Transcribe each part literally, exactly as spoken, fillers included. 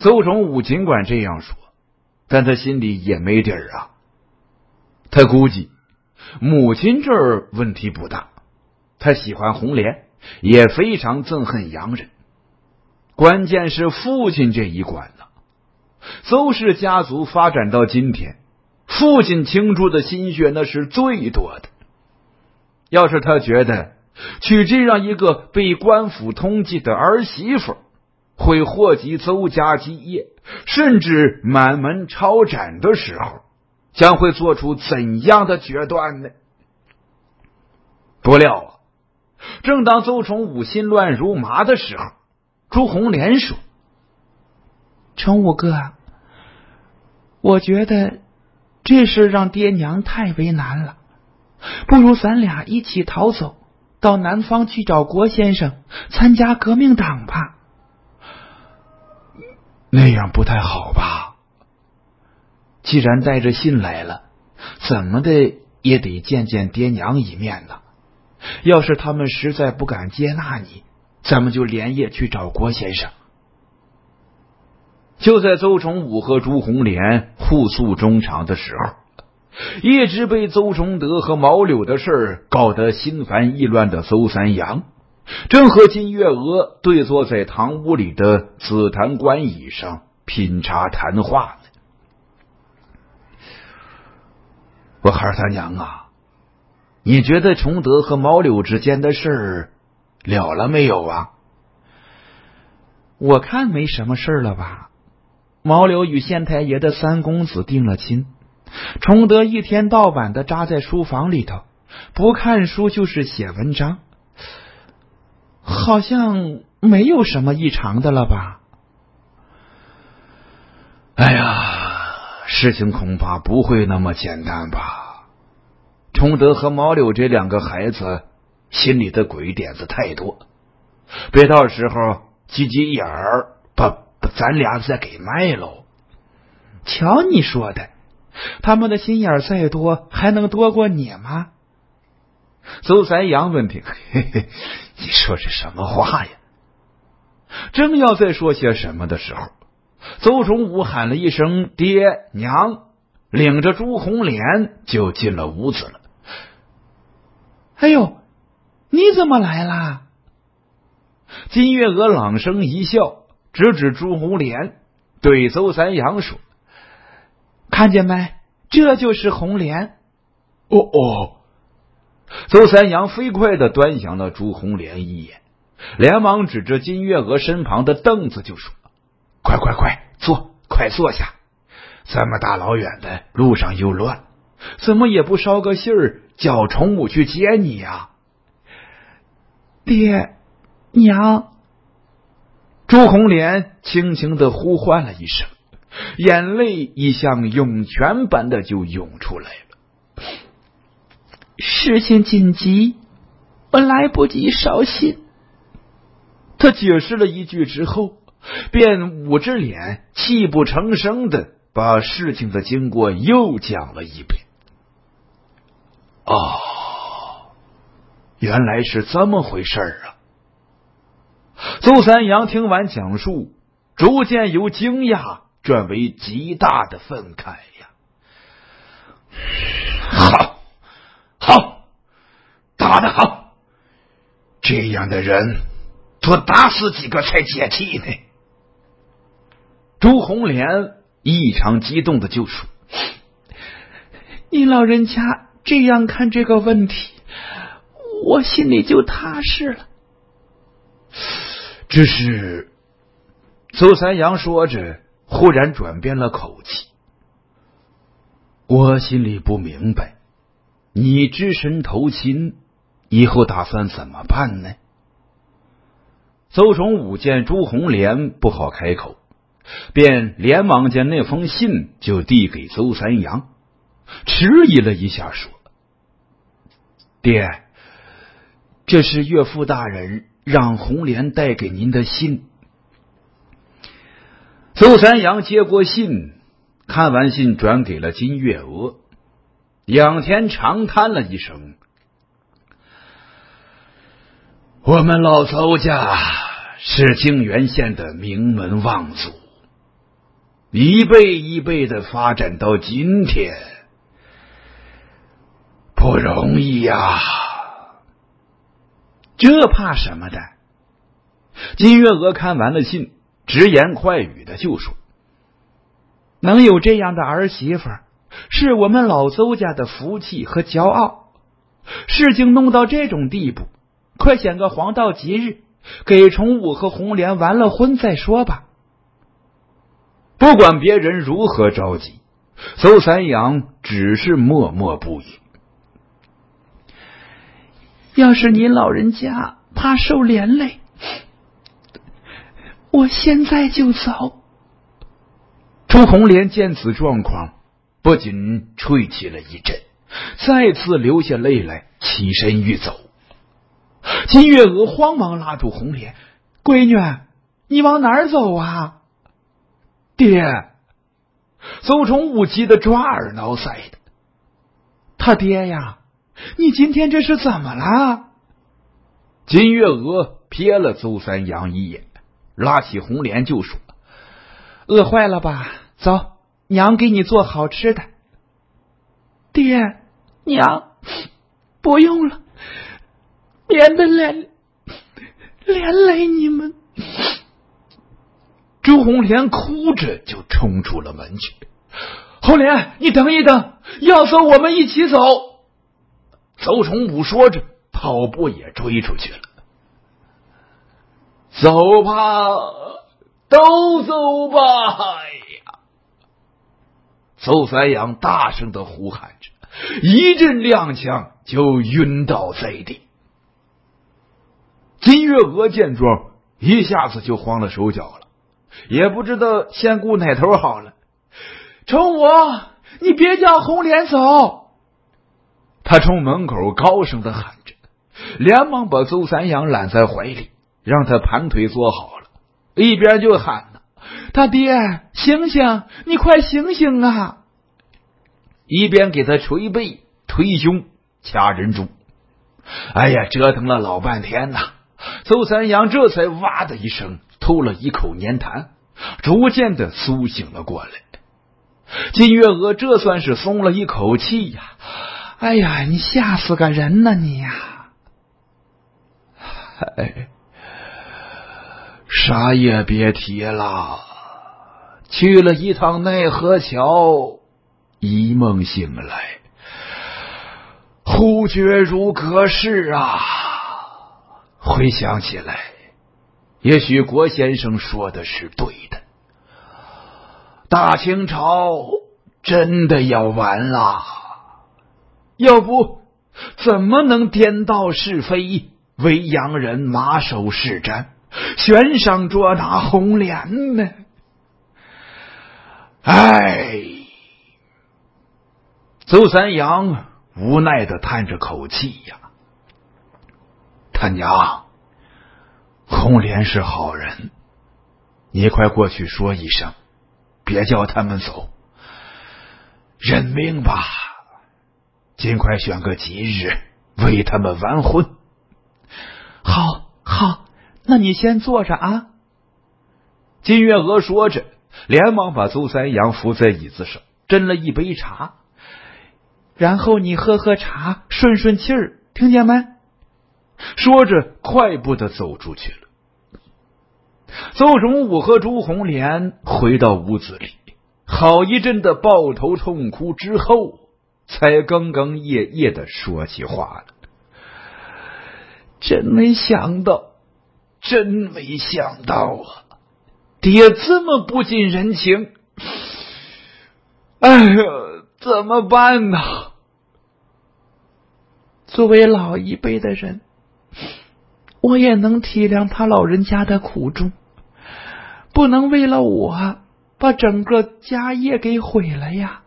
邹崇武尽管这样说，但他心里也没底儿啊。他估计母亲这儿问题不大，他喜欢红莲，也非常憎恨洋人。关键是父亲这一关呢。邹氏家族发展到今天，父亲倾注的心血那是最多的。要是他觉得娶这样一个被官府通缉的儿媳妇会祸及邹家基业，甚至满门抄斩的时候，将会做出怎样的决断呢？不料啊，正当邹崇武心乱如麻的时候，朱红莲说：“ 崇武哥，我觉得这事让爹娘太为难了，不如咱俩一起逃走，到南方去找郭先生参加革命党吧。” 那样不太好吧？既然带着信来了，怎么的也得见见爹娘一面呢。要是他们实在不敢接纳你，咱们就连夜去找郭先生。就在邹崇武和朱红莲互诉衷肠的时候，一直被邹崇德和毛柳的事儿搞得心烦意乱的邹三阳，正和金月娥对坐在堂屋里的紫檀官椅上品茶谈话呢。我孩三娘啊，你觉得崇德和毛柳之间的事儿了了没有啊？ 我看没什么事了吧。毛柳与县太爷的三公子定了亲，崇德一天到晚的扎在书房里头，不看书就是写文章，好像没有什么异常的了吧？ 哎呀，事情恐怕不会那么简单吧。崇德和毛柳这两个孩子心里的鬼点子太多，别到时候挤挤眼儿把把咱俩再给卖喽。 瞧你说的，他们的心眼再多还能多过你吗？ 邹三阳问听，嘿嘿，你说这什么话呀？正要再说些什么的时候，邹崇武喊了一声爹娘，领着朱红莲就进了屋子了。 哎呦，你怎么来啦？ 金月娥朗声一笑，指指朱红莲，对邹三阳说：“ 看见没？这就是红莲。” 哦哦。邹三阳飞快的端详了朱红莲一眼，连忙指着金月娥身旁的凳子就说：“快快快坐，快坐下！这么大老远的，路上又乱，怎么也不捎个信儿叫崇武去接你呀？” 爹娘。 朱红莲轻轻的呼唤了一声，眼泪已像涌泉般的就涌出来了。 事情紧急，我来不及捎信。 他解释了一句之后，便捂着脸泣不成声的把事情的经过又讲了一遍。哦，原来是这么回事啊！邹三阳听完讲述，逐渐由惊讶转为极大的愤慨呀。好，好，打得好！这样的人多打死几个才解气呢。朱红莲异常激动的就说：“ 你老人家这样看这个问题，我心里就踏实了。” 只是邹三阳说着，忽然转变了口气：“我心里不明白，你只身投亲，以后打算怎么办呢？”邹崇武见朱红莲不好开口，便连忙将那封信就递给邹三阳，迟疑了一下说：“爹，这是岳父大人让红莲带给您的信。”邹三阳接过信，看完信转给了金月娥，仰天长叹了一声：“我们老邹家是泾源县的名门望族， 一辈一辈的发展到今天，不容易呀。 这怕什么的？金月娥看完了信，直言快语的就说：能有这样的儿媳妇，是我们老邹家的福气和骄傲。事情弄到这种地步，快选个黄道吉日，给崇武和红莲完了婚再说吧。 不管别人如何着急，邹三阳只是默默不语。 要是您老人家怕受连累，我现在就走。 朱红莲见此状况，不仅吹起了一阵，再次流下泪来，起身欲走。 金月娥慌忙拉住红莲：闺女，你往哪儿走啊？ 爹！邹崇武急得抓耳挠腮的。 他爹呀，你今天这是怎么了？ 金月娥瞥了邹三阳一眼，拉起红莲就说： 饿坏了吧？走，娘给你做好吃的。爹娘，不用了，免得连连累你们。 朱红莲哭着就冲出了门去。 红莲，你等一等，要走我们一起走。 邹崇武说着，跑步也追出去了。走吧，都走吧呀！邹三阳大声的呼喊着，一阵踉跄就晕倒在地。金月娥见状，一下子就慌了手脚了，也不知道先顾哪头好了。 崇武，你别叫红莲走！ 他冲门口高声的喊着，连忙把邹三阳揽在怀里，让他盘腿坐好了，一边就喊呢： 他爹，醒醒，你快醒醒啊！ 一边给他捶背、推胸、掐人中。哎呀，折腾了老半天呐，邹三阳这才哇的一声吐了一口粘痰，逐渐的苏醒了过来。金月娥这算是松了一口气呀。 哎呀，你吓死个人呢你呀！ 哎，啥也别提了，去了一趟奈何桥，一梦醒来，忽觉如隔世啊！回想起来，也许郭先生说的是对的，大清朝真的要完了。要不怎么能颠倒是非，为洋人马首是瞻，悬赏捉拿红莲呢？哎，邹三阳无奈的叹着口气呀。他娘，红莲是好人，你快过去说一声，别叫他们走，认命吧。尽快选个吉日为他们完婚。 好，好，那你先坐着啊。 金月娥说着，连忙把邹三阳扶在椅子上，斟了一杯茶， 然后你喝喝茶，顺顺气儿，听见没？ 说着，快步的走出去了。邹崇武和朱红莲回到屋子里，好一阵的抱头痛哭之后，才哽哽咽咽的说起话了。真没想到，真没想到啊！爹这么不近人情，哎呀，怎么办呢？ 作为老一辈的人，我也能体谅他老人家的苦衷，不能为了我把整个家业给毁了呀。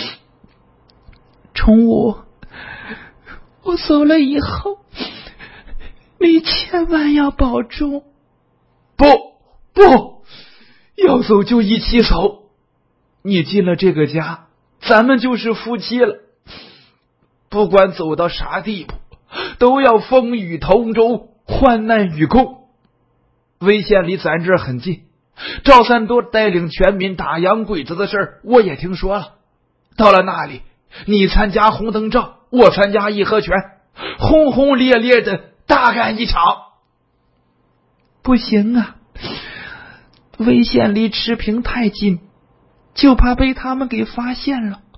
崇武，我走了以后，你千万要保重。 不不，要走就一起走。你进了这个家，咱们就是夫妻了。不管走到啥地步，都要风雨同舟，患难与共。危险离咱这儿很近， 赵三多带领全民打洋鬼子的事儿我也听说了。到了那里，你参加红灯照，我参加义和拳，轰轰烈烈的大干一场。不行啊，危险离持平太近，就怕被他们给发现了。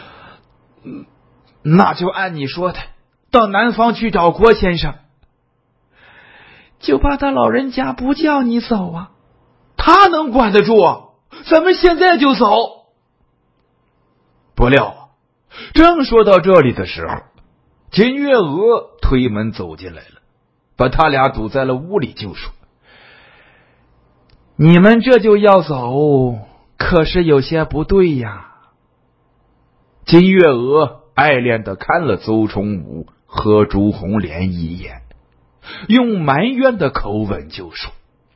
那就按你说的，到南方去找郭先生。就怕他老人家不叫你走啊，他能管得住？咱们现在就走。 不料啊，正说到这里的时候，金月娥推门走进来了，把他俩堵在了屋里，就说： 你们这就要走，可是有些不对呀。 金月娥爱怜的看了邹崇武和朱红莲一眼，用埋怨的口吻就说：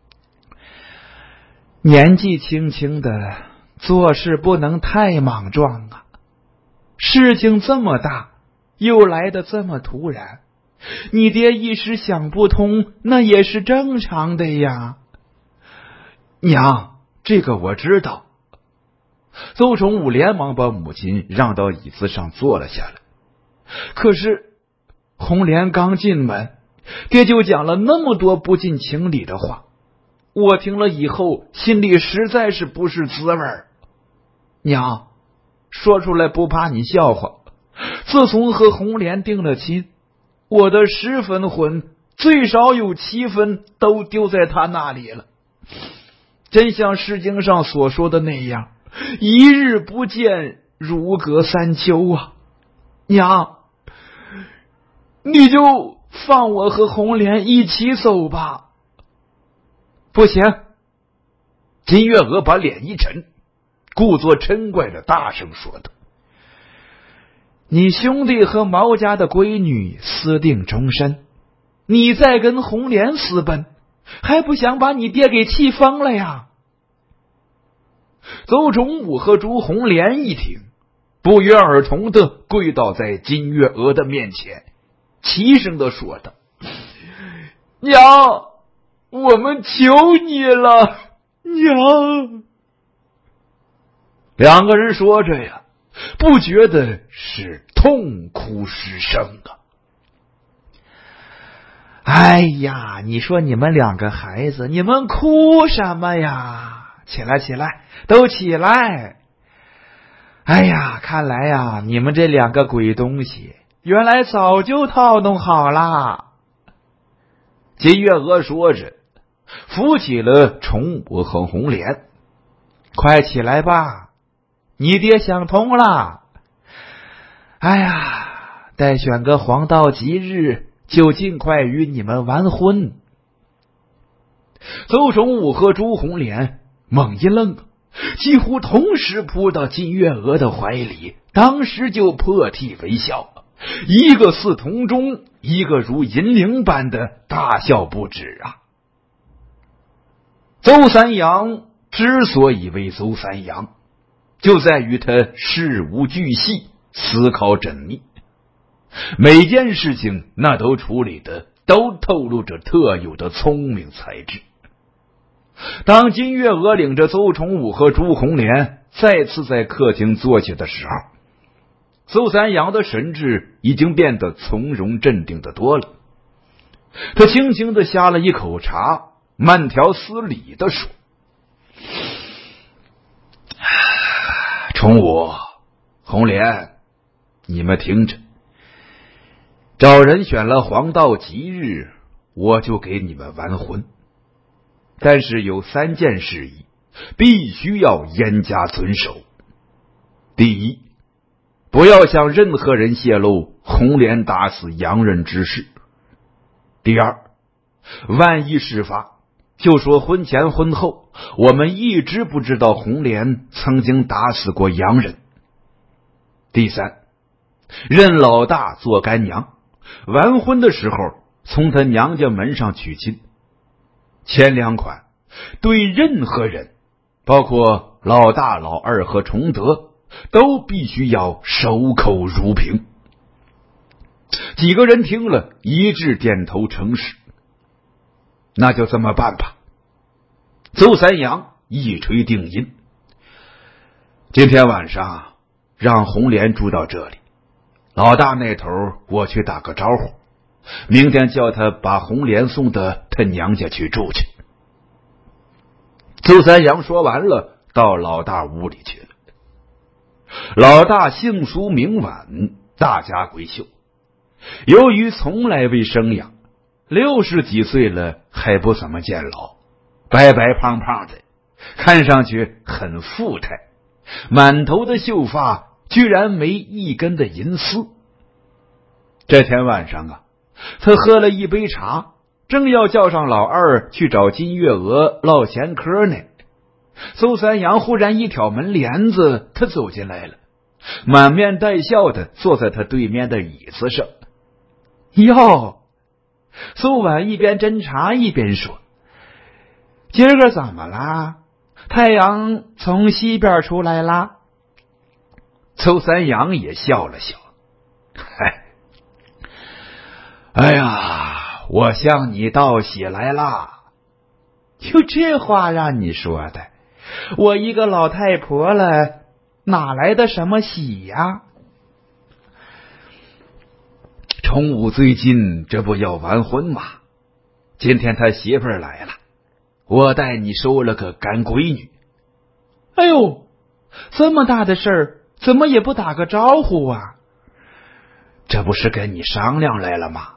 年纪轻轻的，做事不能太莽撞啊。事情这么大，又来得这么突然，你爹一时想不通，那也是正常的呀。 娘，这个我知道。邹崇武连忙把母亲让到椅子上坐了下来。 可是红莲刚进门，爹就讲了那么多不近情理的话，我听了以后心里实在是不是滋味儿。娘，说出来不怕你笑话，自从和红莲定了亲，我的十分婚最少有七分都丢在他那里了。真像诗经上所说的那样，一日不见，如隔三秋啊。娘，你就放我和红莲一起走吧。 不行。金月娥把脸一沉，故作嗔怪的大声说道： 你兄弟和毛家的闺女私定终身，你再跟红莲私奔，还不想把你爹给气疯了呀？ 邹崇武和朱红莲一听，不约而同的跪倒在金月娥的面前，齐声的说道： 娘，我们求你了，娘。 两个人说着呀，不觉得是痛哭失声啊。 哎呀，你说你们两个孩子，你们哭什么呀？起来起来，都起来。哎呀，看来呀，你们这两个鬼东西原来早就套弄好了。 金月娥说着扶起了崇武和红莲。 快起来吧，你爹想通了。哎呀，待选个黄道吉日，就尽快与你们完婚。 邹崇武和朱红莲猛一愣，几乎同时扑到金月娥的怀里，当时就破涕为笑，一个似铜钟，一个如银铃般的大笑不止啊。邹三阳之所以为邹三阳，就在于他事无巨细，思考缜密，每件事情那都处理的都透露着特有的聪明才智。当金月娥领着邹崇武和朱红莲再次在客厅坐下的时候，邹三阳的神智已经变得从容镇定的多了。他轻轻的呷了一口茶，慢条斯理的说：崇武、红莲，你们听着，找人选了黄道吉日，我就给你们完婚。但是有三件事宜必须要严加遵守。第一，不要向任何人泄露红莲打死洋人之事。第二，万一事发，就说婚前婚后我们一直不知道红莲曾经打死过洋人。第三，认老大做干娘，完婚的时候从他娘家门上娶亲。前两款对任何人，包括老大、老二和崇德，都必须要守口如瓶。几个人听了一致点头称是。那就这么办吧。邹三阳一锤定音。今天晚上让红莲住到这里，老大那头我去打个招呼，明天叫他把红莲送到他娘家去住去。邹三阳说完了，到老大屋里去了。老大姓苏名婉，大家闺秀，由于从来未生养，六十几岁了还不怎么见老，白白胖胖的，看上去很富态，满头的秀发居然没一根的银丝。这天晚上啊，他喝了一杯茶，正要叫上老二去找金月娥唠闲嗑呢，邹三阳忽然一挑门帘子，他走进来了，满面带笑的坐在他对面的椅子上。 哟，苏婉一边斟茶一边说：“今儿个怎么啦？太阳从西边出来啦？” 邹三阳也笑了笑：“嗨，哎呀，我向你道喜来啦。” 就这话让你说的，我一个老太婆了，哪来的什么喜呀？ 崇武最近这不要完婚吗？今天他媳妇儿来了，我带你收了个干闺女。 哎呦，这么大的事儿，怎么也不打个招呼啊？ 这不是跟你商量来了吗？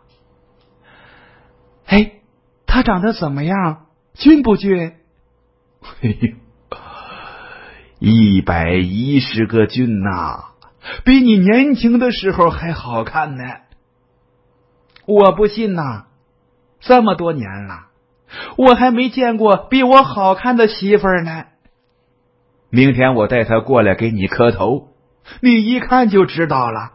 哎，她长得怎么样？俊不俊？ 嘿呦，一百一十个俊呐，比你年轻的时候还好看呢。 我不信呐，这么多年了，我还没见过比我好看的媳妇儿呢。 明天我带她过来给你磕头，你一看就知道了。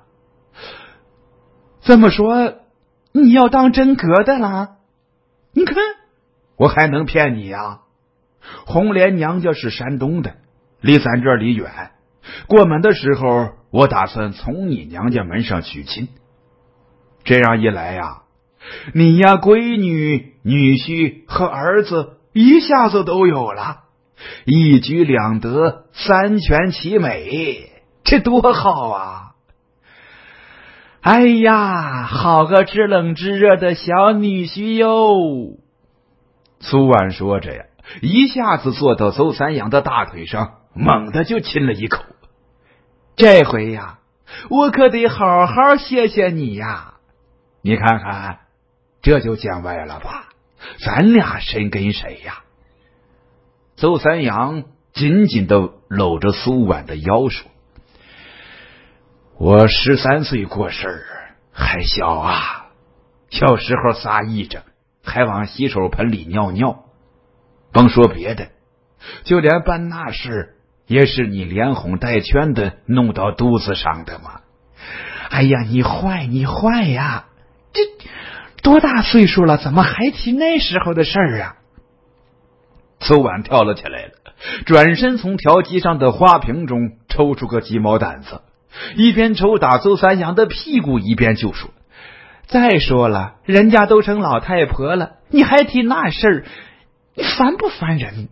这么说，你要当真格的啦？你看， 我还能骗你呀？红莲娘家是山东的，离咱这里远，过门的时候我打算从你娘家门上娶亲。这样一来呀，你呀闺女、女婿和儿子一下子都有了，一举两得，三全其美，这多好啊！ 哎呀，好个知冷知热的小女婿哟！ 苏婉说着呀，一下子坐到邹三阳的大腿上，猛地就亲了一口。 这回呀，我可得好好谢谢你呀！ 你看看，这就见外了吧？咱俩谁跟谁呀？邹三阳紧紧的搂着苏婉的腰说：“我十三岁过世儿，还小啊，小时候撒癔症，还往洗手盆里尿尿。甭说别的，就连办那事也是你连哄带劝的弄到肚子上的嘛。 哎呀，你坏，你坏呀！这多大岁数了，怎么还提那时候的事儿啊？” 苏婉跳了起来了，转身从条机上的花瓶中抽出个鸡毛掸子，一边抽打邹三阳的屁股，一边就说：“ 再说了，人家都成老太婆了，你还提那事儿，你烦不烦人？”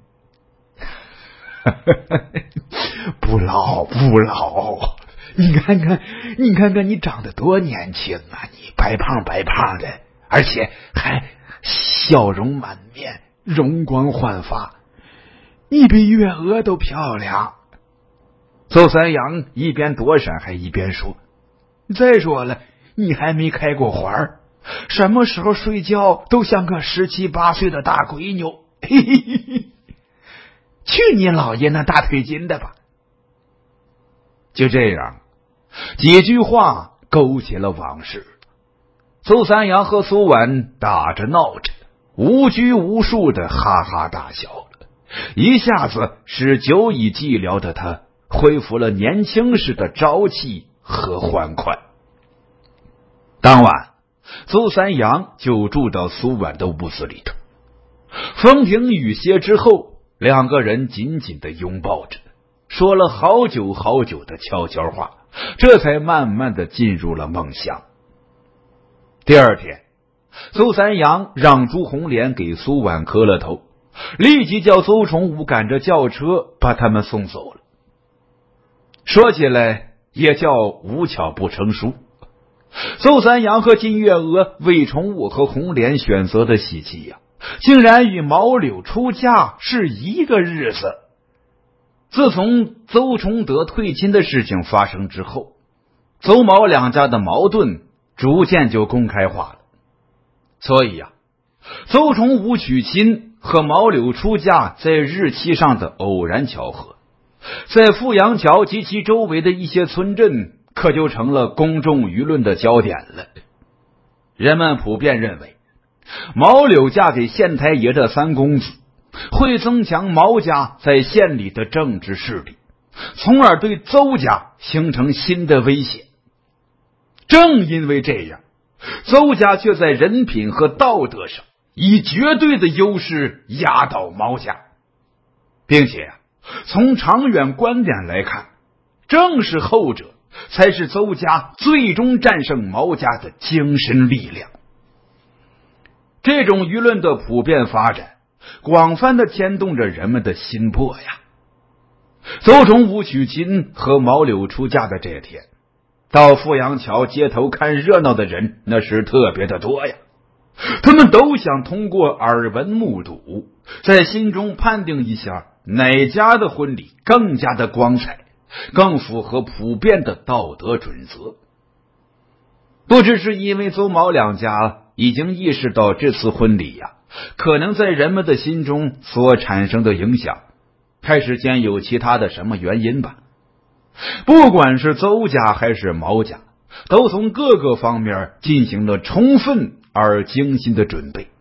不老不老，你看看，你看看你长得多年轻啊！你白胖白胖的，而且还笑容满面，容光焕发，你比月娥都漂亮。邹三阳一边躲闪还一边说：“再说了，你还没开过环，什么时候睡觉都像个十七八岁的大闺女。”嘿嘿嘿， 去你老爷那大腿筋的吧！ 就这样，几句话勾起了往事。邹三阳和苏婉打着闹着，无拘无束的哈哈大笑了，一下子使久已寂寥的他恢复了年轻时的朝气和欢快。当晚，邹三阳就住到苏婉的屋子里头。风停雨歇之后，两个人紧紧的拥抱着，说了好久好久的悄悄话，这才慢慢的进入了梦乡。第二天，邹三阳让朱红莲给苏婉磕了头， 立即叫邹崇武赶着轿车把他们送走了。说起来也叫无巧不成书，邹三阳和金月娥、魏崇武和红莲选择的喜期呀、啊，竟然与毛柳出嫁是一个日子。自从邹崇德退亲的事情发生之后，邹毛两家的矛盾逐渐就公开化了。所以呀、啊，邹崇武娶亲和毛柳出嫁在日期上的偶然巧合，在富阳桥及其周围的一些村镇可就成了公众舆论的焦点了。人们普遍认为，毛柳嫁给县太爷的三公子会增强毛家在县里的政治势力，从而对邹家形成新的威胁。正因为这样，邹家却在人品和道德上以绝对的优势压倒毛家，并且、啊、从长远观点来看，正是后者才是邹家最终战胜毛家的精神力量。这种舆论的普遍发展，广泛的牵动着人们的心魄呀。邹崇武娶亲和毛柳出嫁的这天，到富阳桥街头看热闹的人那是特别的多呀。他们都想通过耳闻目睹，在心中判定一下哪家的婚礼更加的光彩，更符合普遍的道德准则。不知是因为邹毛两家已经意识到这次婚礼呀、啊，可能在人们的心中所产生的影响，还是间有其他的什么原因吧。不管是邹家还是毛家，都从各个方面进行了充分而精心的准备，